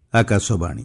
आकाशवाणी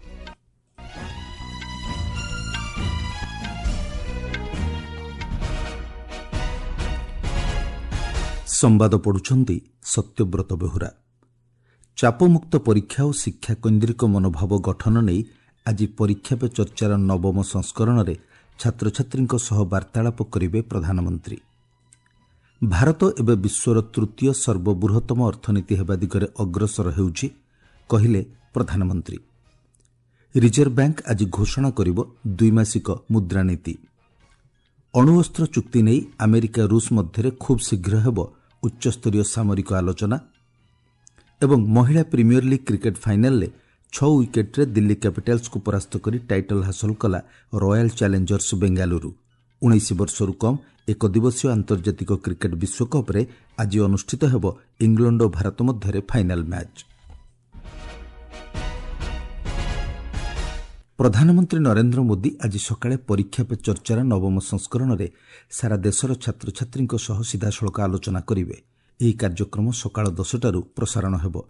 संवाद पढ़ुछंती सत्यव्रत बेहुरा। चापमुक्त परीक्षा और शिक्षा केन्द्रिक मनोभाव गठन नहीं आज परीक्षा पे चर्चार नवम संस्करण में छात्र छात्री वार्तालाप करेंगे प्रधानमंत्री। भारत एवं विश्वर तृतीय सर्वबृहत्तम अर्थनीति हेबा दिगरे अग्रसर हेउछि कहिले प्रधानमंत्री। रिजर्व बैंक आज घोषणा करिबो द्विमासिक मुद्रानीति। अणुअस्त्र चुक्ति नहीं अमेरिका रूस मध्य खूब शीघ्र हेबो उच्चस्तरीय सामरिक आलोचना। एवं महिला प्रीमियर लीग क्रिकेट फाइनल में 6 विकेट्रे दिल्ली कैपिटल्स को परास्त कर टाइटल हासिल कला रॉयल चैलेंजर्स बेंगालुरु। 19 वर्षर कम एक दिवसीय आंतर्जातिक क्रिकेट विश्वकप रे आज अनुष्ठित हेबो इंग्लैंड और भारत मध्य फाइनल मैच। प्रधानमंत्री नरेंद्र मोदी आज सकाळे परीक्षा पे चर्चार नवम संस्करण में सारा देशर छात्र छात्री सीधासलख आलोचना करेंगे। यह कार्यक्रम सकाळ 10टारू प्रसारण हेबो।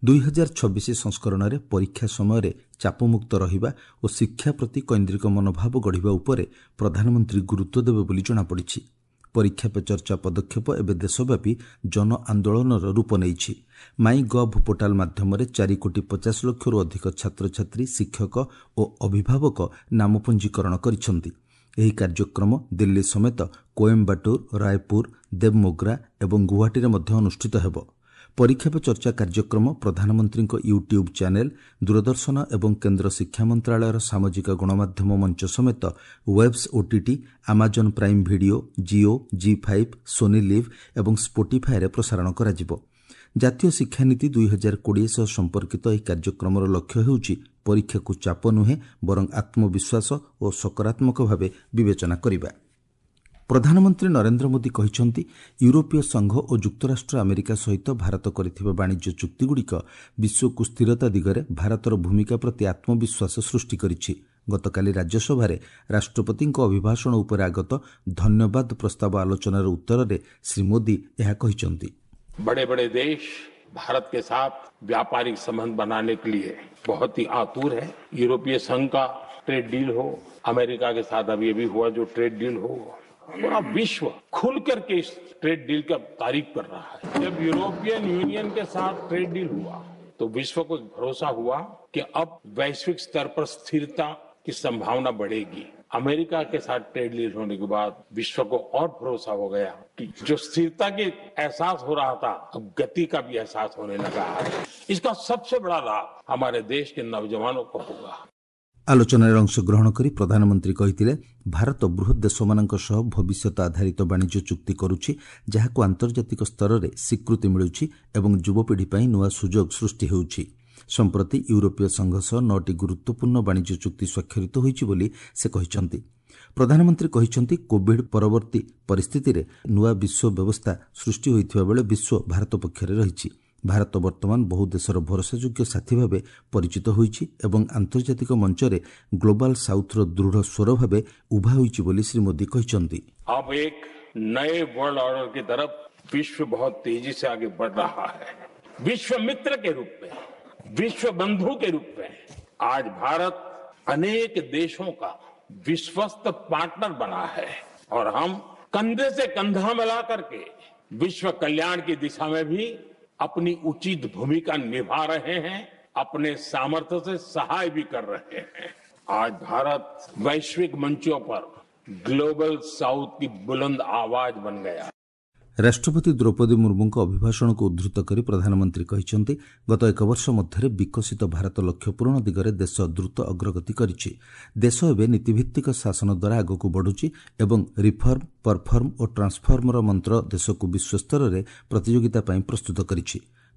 2026 संस्करण में परीक्षा समय चापमुक्त रहिबा और शिक्षा प्रति केन्द्रिक मनोभाव गढ़िबा उपरे प्रधानमंत्री गुरुत्व देबे बोली जଣାपड़िछि। परीक्षा पे चर्चा पदक्षेप एवं देशव्यापी जन आंदोलन रूप नहीं। माई गव पोर्टाल माध्यम 4,50,00,000 अधिक छात्र छात्री शिक्षक और अभिभावक नाम पंजीकरण करिसेंति। यह कार्यक्रम दिल्ली समेत कोयम्बाटूर, रायपुर, देवमोगरा और गुवाहाटी में अनुष्ठित हेबो। परीक्षा पे चर्चा कार्यक्रम प्रधानमंत्री यूट्यूब चैनल, दूरदर्शन एवं केन्द्र शिक्षा मंत्रालय सामाजिक गणमाध्यम मंच समेत webs OTT, Amazon Prime Video, Jio, G5, Sony Liv एवं स्पोटिफाई रे प्रसारण कराजिबो। जातीय शिक्षानीति 2020 सह संपर्कित यह कार्यक्रम लक्ष्य हेउछि परीक्षा को चाप नुहे बरं आत्मविश्वास और सकारात्मक भाव विवेचना करिबा। प्रधानमंत्री नरेंद्र मोदी कहिसंति यूरोपीय संघ और युक्तराष्ट्र अमेरिका सहित भारत करिथिबा वाणिज्य चुक्तिगुड़िक विश्व को स्थिरता दिगरे भारतर भूमिका प्रति आत्मविश्वास सृष्टि करिछि। गतकाली राज्यसभा राष्ट्रपति अभिभाषण उपर आगत धन्यवाद प्रस्ताव आलोचनार उत्तर में श्री मोदी यह कहिसंति। बड़े बड़े देश भारत के साथ व्यापारिक संबंध बनाने के लिए बहुत ही आतुर है। यूरोपीय संघ का ट्रेड डील हो, अमेरिका के साथ अभी अभी हुआ जो ट्रेड डील हो, पूरा विश्व खुल करके इस ट्रेड डील का तारीफ कर रहा है। जब यूरोपियन यूनियन के साथ ट्रेड डील हुआ तो विश्व को भरोसा हुआ कि अब वैश्विक स्तर पर स्थिरता की संभावना बढ़ेगी। अमेरिका के साथ ट्रेड डील होने के बाद विश्व को और भरोसा हो गया कि जो स्थिरता के एहसास हो रहा था अब गति का भी एहसास होने लगा है। इसका सबसे बड़ा लाभ हमारे देश के नौजवानों को होगा। आलोचनार अंशग्रहण करी प्रधानमंत्री कहिथिले भारत बृहत देशमानक सह भविष्यत आधारित वाणिज्य चुक्ति करुछि जहाको आंतर्जातिक स्तर में स्वीकृति मिलुछि एवं युवपीढ़ी पई नुआ सुजोग सृष्टि हेउछि। संप्रति यूरोपीय संघ सह 9टी गुरुत्वपूर्ण वाणिज्य चुक्ति स्वाक्षरित होइछि बोली से कहिसंति। प्रधानमंत्री कहिसंति कोविड परवर्ती परिस्थिति रे नुआ विश्व व्यवस्था सृष्टि होइथिबा बेले विश्व भारत पक्षरे रहिछि। भारत वर्तमान बहु देशर भरोसायोग्य साथी भाव परिचित होइछि एवं आंतर्जातिक मंच में ग्लोबल साउथर दृढ़ स्वर भाव उभा होइछि बोली श्री मोदी कहिसंति। अब एक नए वर्ल्ड ऑर्डर की तरफ विश्व बहुत तेजी से आगे बढ़ रहा है। विश्व मित्र के रूप में, विश्व बंधु के रूप में आज भारत अनेक देशों का विश्वस्त पार्टनर बना है और हम कंधे से कंधा मिला करके विश्व कल्याण की दिशा में भी अपनी उचित भूमिका निभा रहे हैं, अपने सामर्थ्य से सहाय भी कर रहे हैं। आज भारत वैश्विक मंचों पर ग्लोबल साउथ की बुलंद आवाज बन गया। राष्ट्रपति द्रौपदी मुर्मू अभिभाषण को उद्धृत करी प्रधानमंत्री कहिसंति गत एक वर्ष मध्य विकसित भारत लक्ष्य पूरण दिगरे देश द्रुत अग्रगति करिछि। देश एवं नीतिभित्तिक शासन द्वारा आगक बढ़ुछि एवं रिफर्म, परफर्म और ट्रांसफर्मर मंत्र देश को विश्वस्तर में प्रतियोगिता प्रस्तुत करिछि।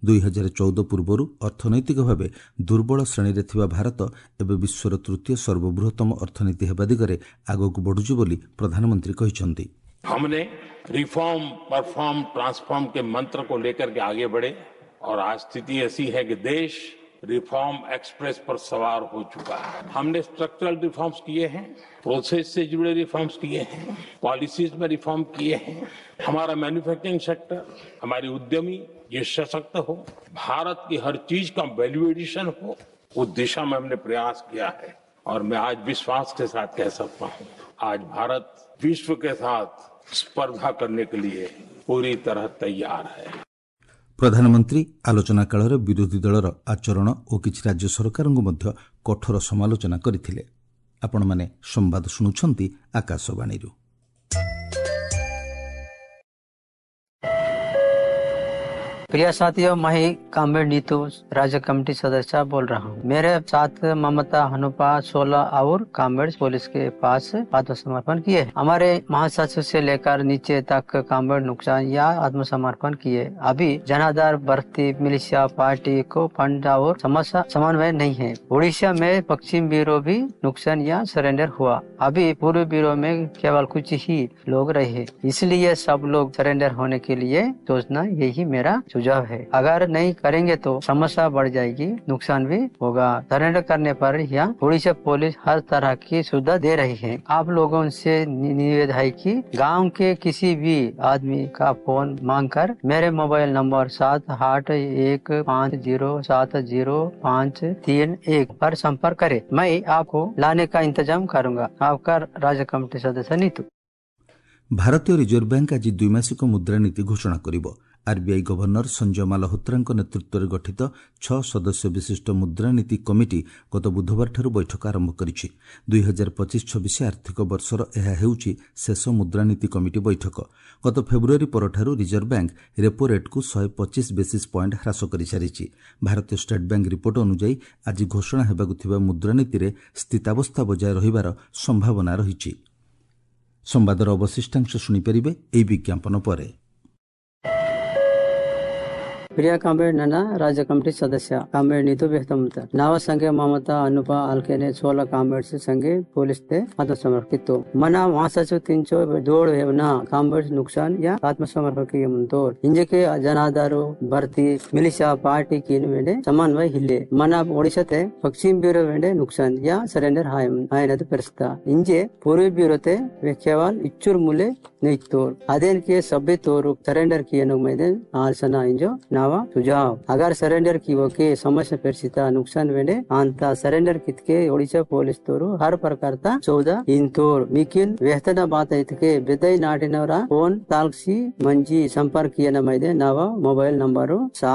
2014 पूर्व अर्थनैतिक भाव दुर्बल श्रेणी रे थिबा भारत एवं विश्वर तृतीय सर्वबृहत्तम अर्थनीति हेबा दिगरे आगक बढ़ुछि बोली प्रधानमंत्री कहिसंति। हमने रिफॉर्म, परफॉर्म, ट्रांसफॉर्म के मंत्र को लेकर के आगे बढ़े और आज स्थिति ऐसी है कि देश रिफॉर्म एक्सप्रेस पर सवार हो चुका है। हमने स्ट्रक्चरल रिफॉर्म्स किए हैं, प्रोसेस से जुड़े रिफॉर्म्स किए हैं, पॉलिसीज में रिफॉर्म किए हैं। हमारा मैन्युफैक्चरिंग सेक्टर, हमारी उद्यमी ये सशक्त हो, भारत की हर चीज का वैल्यू एडिशन हो, उस दिशा में हमने प्रयास किया है और मैं आज विश्वास के साथ कह सकता हूं, आज भारत विश्व के साथ स्पर्धा करने के लिए पूरी तरह तैयार है। प्रधानमंत्री आलोचना काଳରେ ବିରୋଧୀ ଦଳର ଆଚରଣ ଓ କିଛି ରାଜ୍ୟ ସରକାରଙ୍କୁ ମଧ୍ୟ କଠୋର ସମାଲୋଚନା କରିଥିଲେ। ଆପଣମାନେ ସମ୍ବାଦ ଶୁଣୁଛନ୍ତି ଆକାଶବାଣୀରୁ। प्रिय साथियों, मैं कामरेड नीतू राज्य कमेटी सदस्य बोल रहा हूँ। मेरे साथ ममता हनुपा 16 और कामरेड पुलिस के पास आत्मसमर्पण किए। हमारे महासचिव से लेकर नीचे तक कामरेड नुकसान या आत्मसमर्पण किए। अभी जनाधार भर्ती मिलिशिया पार्टी को फंड और समस्या समन्वय नहीं है। उड़ीसा में पश्चिम ब्यूरो भी नुकसान या सरेंडर हुआ। अभी पूर्व ब्यूरो में केवल कुछ ही लोग रहे, इसलिए सब लोग सरेंडर होने के लिए सोचना यही मेरा सुझाव है। अगर नहीं करेंगे तो समस्या बढ़ जाएगी, नुकसान भी होगा। सरेंडर करने पर यहाँ उड़ीसा पुलिस हर तरह की सुविधा दे रही है। आप लोगों से निवेदन है कि गांव के किसी भी आदमी का फोन मांगकर मेरे मोबाइल नंबर 7815070531 पर संपर्क करें। मैं आपको लाने का इंतजाम करूंगा। आपका राज्य कमेटी सदस्य नीतू। ଭାରତୀୟ ରିଜର୍ଭ ବ୍ୟାଙ୍କ ଆଜି ଦ୍ୱିମାସିକ ମୁଦ୍ରାନୀତି ଘୋଷଣା କରିବ। ଆର୍ବିଆଇ ଗଭର୍ଣ୍ଣର ସଞ୍ଜୟ ମାଲହୋତ୍ରାଙ୍କ ନେତୃତ୍ୱରେ ଗଠିତ 6 ସଦସ୍ୟ ବିଶିଷ୍ଟ ମୁଦ୍ରାନୀତି କମିଟି ଗତ ବୁଧବାରଠାରୁ ବୈଠକ ଆରମ୍ଭ କରିଛି। 2025-26 ଆର୍ଥିକ ବର୍ଷର ଏହା ହେଉଛି ଶେଷ ମୁଦ୍ରାନୀତି କମିଟି ବୈଠକ। ଗତ ଫେବୃଆରୀ ପରଠାରୁ ରିଜର୍ଭ ବ୍ୟାଙ୍କ ରେପୋ ରେଟ୍କୁ 125 ବେସିସ୍ ପଏଣ୍ଟ ହ୍ରାସ କରିସାରିଛି। ଭାରତୀୟ ଷ୍ଟେଟ୍ ବ୍ୟାଙ୍କ ରିପୋର୍ଟ ଅନୁଯାୟୀ ଆଜି ଘୋଷଣା ହେବାକୁ ଥିବା ମୁଦ୍ରାନୀତିରେ ସ୍ଥିତାବସ୍ଥା ବଜାୟ ରହିବାର ସମ୍ଭାବନା ରହିଛି। ସମ୍ବାଦର ଅବଶିଷ୍ଟାଂଶ ଶୁଣିପାରିବେ ଏହି ବିଜ୍ଞାପନ ପରେ। प्रिय कामरेड नन्ना राज्य कमेटी सदस्य कामरेड नीतू व्यक्तमत नाव संगे ममता अनुपा अलकेने 16 कामरेड संगे पुलिस ते आत्मसमर्पित मना महासचिव 300 दौड़ हेवना कामरेड नुकसान या आत्मसमर्पण ಮುಂದೋರ್ ಇಂಜಕ್ಕೆ ಜನಾಧಾರು ಭರ್ತಿ ಮಿಲಿಶಿಯಾ ಪಾರ್ಟಿ ಕಿನ್ ವೇಂಡೆ ಸಮನ್ವಯ ಹಿಲ್ಲೆ ಮನ ಒಡಿಶತೆ ಪಶ್ಚಿಮ ಬ್ಯೂರೋ ವೇಂಡೆ ನುಕसान या सरेंडर हायनद परिस्ता इंजे पूर्वी ब्यूरो ते केवल इच्छुर मूले नहीं अदेन के सभ्य तोर सरेंडर किए मैंने आलसना इंजो नावा सुझाव अगर सरेंडर की वो के समस्या परिस्थिति नुकसान वेंडे अंत सरेंडर कितके ओडिशा पुलिस तोरू हर प्रकार ता 14 इंतोर मिकिन वेहतना बात के बेदई नाटिनवरा फोन तालसी मंजी संपर्क किए न मैंने नावा मोबाइल नंबर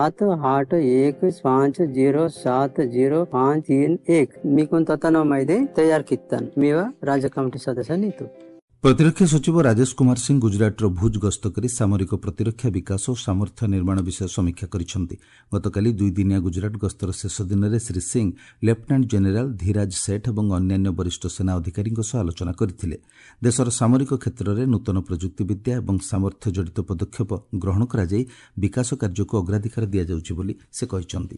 7815070531 मिकुन ततन मैंने तैयार कितन मेवा राज्य कमेटी सदस्य नीतू। ପ୍ରତିରକ୍ଷା ସଚିବ ରାଜେଶ କୁମାର ସିଂ ଗୁଜରାଟର ଭୁଜ ଗସ୍ତ କରି ସାମରିକ ପ୍ରତିରକ୍ଷା ବିକାଶ ଓ ସାମର୍ଥ୍ୟ ନିର୍ମାଣ ବିଷୟ ସମୀକ୍ଷା କରିଛନ୍ତି। ଗତକାଲି 2 ଦିନିଆ ଗୁଜରାଟ ଗସ୍ତର ଶେଷ ଦିନରେ ଶ୍ରୀ ସିଂ ଲେଫ୍ଟନାଣ୍ଟ ଜେନେରାଲ ଧୀରାଜ ସେଠ ଏବଂ ଅନ୍ୟାନ୍ୟ ବରିଷ୍ଠ ସେନା ଅଧିକାରୀଙ୍କ ସହ ଆଲୋଚନା କରିଥିଲେ। ଦେଶର ସାମରିକ କ୍ଷେତ୍ରରେ ନୂତନ ପ୍ରଯୁକ୍ତିବିଦ୍ୟା ଏବଂ ସାମର୍ଥ୍ୟ ଜଡ଼ିତ ପଦକ୍ଷେପ ଗ୍ରହଣ କରାଯାଇ ବିକାଶ କାର୍ଯ୍ୟକୁ ଅଗ୍ରାଧିକାର ଦିଆଯାଉଛି ବୋଲି ସେ କହିଛନ୍ତି।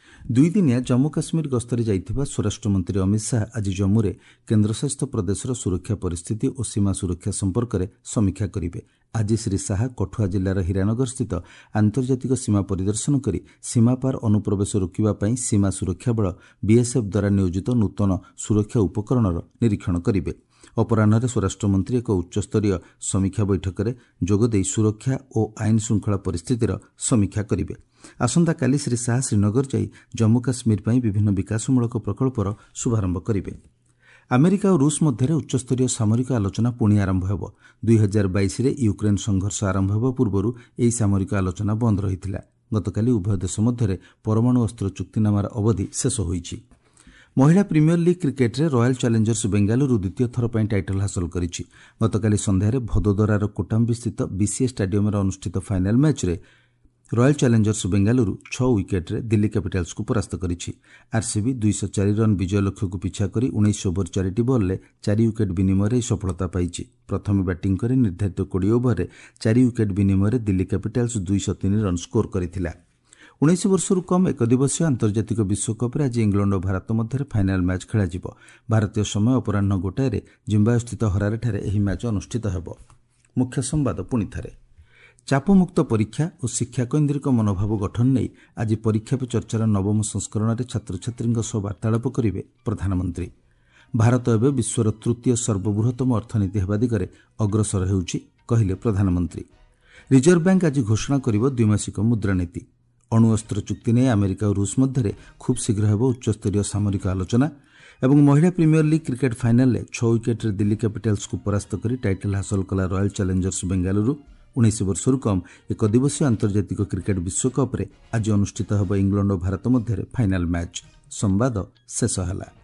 2 ଦିନିଆ ଜମ୍ମୁ କାଶ୍ମୀର ଗସ୍ତରେ ଯାଇଥିବା ସ୍ୱରାଷ୍ଟ୍ରମନ୍ତ୍ରୀ ଅମିତ ଶାହା ଆଜି ଜମ୍ମୁରେ କେନ୍ଦ୍ରଶାସିତ ପ୍ରଦେଶର ସୁରକ୍ଷା ପରିସ୍ଥିତି ଓ ସୀମା ସୁରକ୍ଷା ସମ୍ପର୍କରେ ସମୀକ୍ଷା କରିବେ। ଆଜି ଶ୍ରୀ ଶାହା କଠୁଆ ଜିଲ୍ଲାର ହୀରାନଗର ସ୍ଥିତ ଆନ୍ତର୍ଜାତିକ ସୀମା ପରିଦର୍ଶନ କରି ସୀମାପାର ଅନୁପ୍ରବେଶ ରୋକିବା ପାଇଁ ସୀମା ସୁରକ୍ଷା ବଳ ବିଏସ୍ଏଫ୍ ଦ୍ୱାରା ନିୟୋଜିତ ନୂତନ ସୁରକ୍ଷା ଉପକରଣର ନିରୀକ୍ଷଣ କରିବେ। ଅପରାହ୍ନରେ ସ୍ୱରାଷ୍ଟ୍ରମନ୍ତ୍ରୀ ଏକ ଉଚ୍ଚସ୍ତରୀୟ ସମୀକ୍ଷା ବୈଠକରେ ଯୋଗଦେଇ ସୁରକ୍ଷା ଓ ଆଇନ ଶୃଙ୍ଖଳା ପରିସ୍ଥିତିର ସମୀକ୍ଷା କରିବେ। ଆସନ୍ତାକାଲି ଶ୍ରୀ ଶାହା ଶ୍ରୀନଗର ଯାଇ ଜମ୍ମୁ କାଶ୍ମୀର ପାଇଁ ବିଭିନ୍ନ ବିକାଶମୂଳକ ପ୍ରକଳ୍ପର ଶୁଭାରମ୍ଭ କରିବେ। ଆମେରିକା ଓ ରୁଷ ମଧ୍ୟରେ ଉଚ୍ଚସ୍ତରୀୟ ସାମରିକ ଆଲୋଚନା ପୁଣି ଆରମ୍ଭ ହେବ। 2022ରେ ୟୁକ୍ରେନ୍ ସଂଘର୍ଷ ଆରମ୍ଭ ହେବା ପୂର୍ବରୁ ଏହି ସାମରିକ ଆଲୋଚନା ବନ୍ଦ ରହିଥିଲା। ଗତକାଲି ଉଭୟ ଦେଶ ମଧ୍ୟରେ ପରମାଣୁ ଅସ୍ତ୍ର ଚୁକ୍ତିନାମାର ଅବଧି ଶେଷ ହୋଇଛି। ମହିଳା ପ୍ରିମିୟର ଲିଗ୍ କ୍ରିକେଟରେ ରୟାଲ ଚ୍ୟାଲେଞ୍ଜର୍ସ ବେଙ୍ଗାଲୁରୁ ଦ୍ୱିତୀୟ ଥର ପାଇଁ ଟାଇଟଲ ହାସଲ କରିଛି। ଗତକାଲି ସନ୍ଧ୍ୟାରେ ଭଦୋଦରାର କୋଟାମ୍ବିସ୍ଥିତ ବିସିଏ ଷ୍ଟାଡିୟମରେ ଅନୁଷ୍ଠିତ ଫାଇନାଲ ମ୍ୟାଚ୍ରେ ରୟାଲ ଚ୍ୟାଲେଞ୍ଜର୍ସ ବେଙ୍ଗାଲୁରୁ 6 ୱିକେଟ୍ରେ ଦିଲ୍ଲୀ କ୍ୟାପିଟାଲ୍ସକୁ ପରାସ୍ତ କରିଛି। ଆର୍ସିବି 204 ରନ୍ ବିଜୟ ଲକ୍ଷ୍ୟକୁ ପିଛା କରି 19 ଓଭର 4ଟି ବଲ୍ରେ 4 ୱିକେଟ୍ ବିନିମୟରେ ଏହି ସଫଳତା ପାଇଛି। ପ୍ରଥମେ ବ୍ୟାଟିଂ କରି ନିର୍ଦ୍ଧାରିତ 20 ଓଭରରେ 4 ୱିକେଟ୍ ବିନିମୟରେ ଦିଲ୍ଲୀ କ୍ୟାପିଟାଲ୍ସ 203 ରନ୍ ସ୍କୋର କରିଥିଲା। 19 ବର୍ଷରୁ କମ୍ ଏକଦିବସୀୟ ଆନ୍ତର୍ଜାତିକ ବିଶ୍ୱକପ୍ରେ ଆଜି ଇଂଲଣ୍ଡ ଓ ଭାରତ ମଧ୍ୟରେ ଫାଇନାଲ ମ୍ୟାଚ୍ ଖେଳାଯିବ। ଭାରତୀୟ ସମୟ ଅପରାହ୍ନ 1ଟାରେ ଜିମ୍ବାୱେସ୍ଥିତ ହରାରେଠାରେ ଏହି ମ୍ୟାଚ୍ ଅନୁଷ୍ଠିତ ହେବ। ମୁଖ୍ୟ ସମ୍ବାଦ ପୁଣିଥରେ। ଚାପମୁକ୍ତ ପରୀକ୍ଷା ଓ ଶିକ୍ଷାକୈନ୍ଦ୍ରିକ ମନୋଭାବ ଗଠନ ନେଇ ଆଜି ପରୀକ୍ଷା ପେ ଚର୍ଚ୍ଚାର 9ମ ସଂସ୍କରଣରେ ଛାତ୍ରଛାତ୍ରୀଙ୍କ ସହ ବାର୍ତ୍ତାଳାପ କରିବେ ପ୍ରଧାନମନ୍ତ୍ରୀ। ଭାରତ ଏବେ ବିଶ୍ୱର ତୃତୀୟ ସର୍ବବୃହତ୍ତମ ଅର୍ଥନୀତି ହେବା ଦିଗରେ ଅଗ୍ରସର ହେଉଛି କହିଲେ ପ୍ରଧାନମନ୍ତ୍ରୀ। ରିଜର୍ଭ ବ୍ୟାଙ୍କ ଆଜି ଘୋଷଣା କରିବ ଦ୍ୱିମାସିକ ମୁଦ୍ରାନୀତି। ଅଣୁଅସ୍ତ୍ର ଚୁକ୍ତି ନେଇ ଆମେରିକା ଓ ରୁଷ ମଧ୍ୟରେ ଖୁବ୍ ଶୀଘ୍ର ହେବ ଉଚ୍ଚସ୍ତରୀୟ ସାମରିକ ଆଲୋଚନା ଏବଂ ମହିଳା ପ୍ରିମିୟର ଲିଗ୍ କ୍ରିକେଟ୍ ଫାଇନାଲରେ 6 ୱିକେଟ୍ରେ ଦିଲ୍ଲୀ କ୍ୟାପିଟାଲ୍ସକୁ ପରାସ୍ତ କରି ଟାଇଟଲ ହାସଲ କଲା ରୟାଲ ଚ୍ୟାଲେଞ୍ଜର୍ସ ବେଙ୍ଗାଲୁରୁ। 19 ବର୍ଷରୁ କମ୍ ଏକ ଦିବସୀୟ ଆନ୍ତର୍ଜାତିକ କ୍ରିକେଟ୍ ବିଶ୍ୱକପ୍ରେ ଆଜି ଅନୁଷ୍ଠିତ ହେବ ଇଂଲଣ୍ଡ ଓ ଭାରତ ମଧ୍ୟରେ ଫାଇନାଲ ମ୍ୟାଚ୍। ସମ୍ବାଦ ଶେଷ ହେଲା।